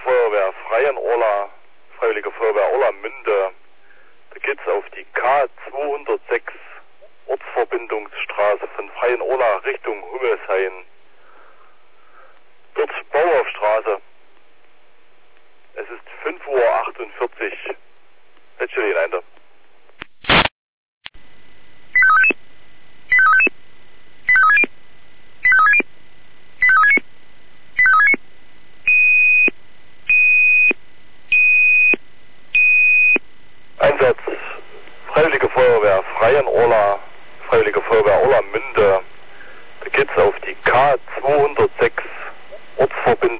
Feuerwehr Freienurla, Freiwillige Feuerwehr Orlamünde. Da geht's auf die K206 Ortsverbindungsstraße von Freienurla Richtung Hummelshain. Dort Bauerstraße. Es ist 5:48 Uhr. Letzte hinein. Einsatz Freiwillige Feuerwehr Freienurla, Freiwillige Feuerwehr Orlamünde. Da geht's auf die K206 Ortsverbindung.